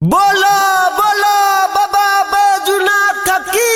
बोलो बोलो बाबा बैजूनाथ की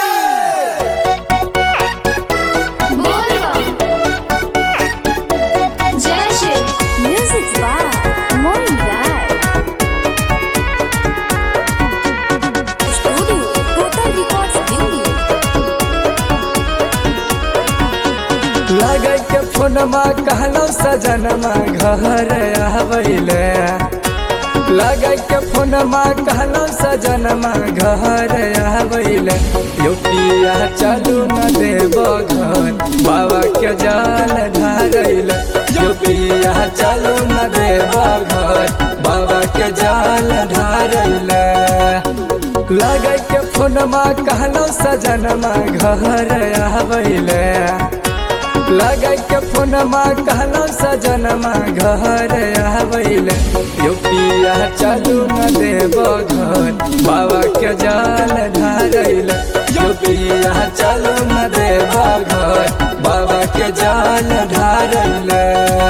लगे के फोनमा कहलो सजनमा घर आबैले लगे के फोनमा कहलो सजनमा घर आबैले पिया चलू न देव घर बाबा के जल ढारैले पिया चलू न देव घर बाबा के जल ढारैले लगे के फोनमा कहलो सजनमा घर आबैले लगे के फोनमा कहलो सजनमा घर आबैले पिया चलू न देव घर बाबा के जल ढारैले पिया चलू न देव घर बाबा के जल ढारैले।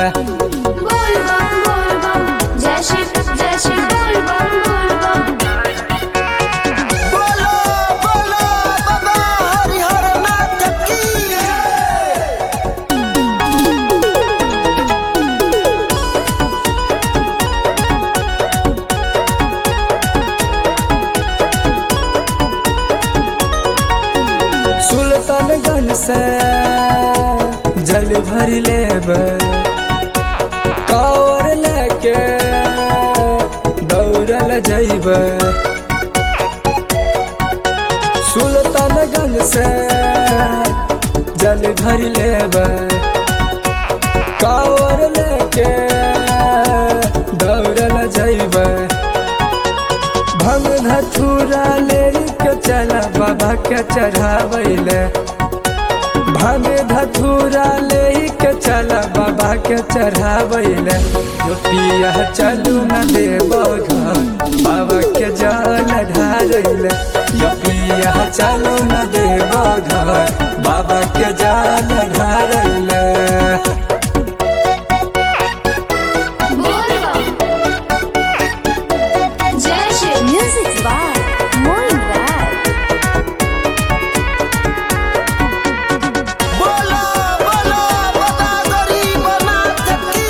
बोलो बोलो बाबा हरिहरनाथ की सुल्तानगंज से जल भर लेब कावर लेके दौड़ल जैब सुल्तानगंज से जल भर लेब कावर लेके दौड़ल जैब भंग धतूरा ले के चला बाबा के चढ़ावैले भंग धतूरा ले के चला बाबा के चढ़ावैले पिया चलू न देव घर बाबा के जल ढारैले पिया चलू न देव घर बाबा के जल ढारैले। बोलो बोलो बाबा गरीबनाथ की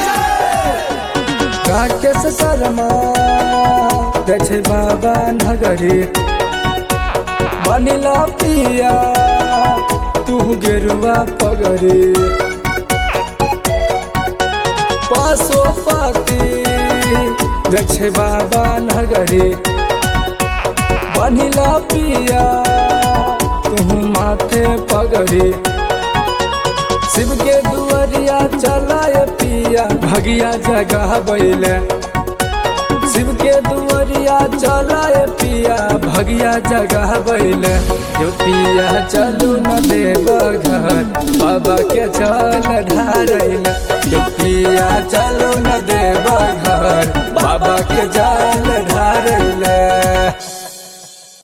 राकेश शर्मा देखे बाबा नगरी बनिला पिया तू गेरुआ पगरी पासो पाती देखे बाबा नगरी बनिला पिया तू माथे पगरी शिव के दुआरिया चलाए पिया भगिया जगह बैले शिव के दुआरिया चलाए पिया भगिया जगह बैले पिया चलू न देव घर बाबा के जल ढारैले पिया चलू न देव घर बाबा के जल ढारैले।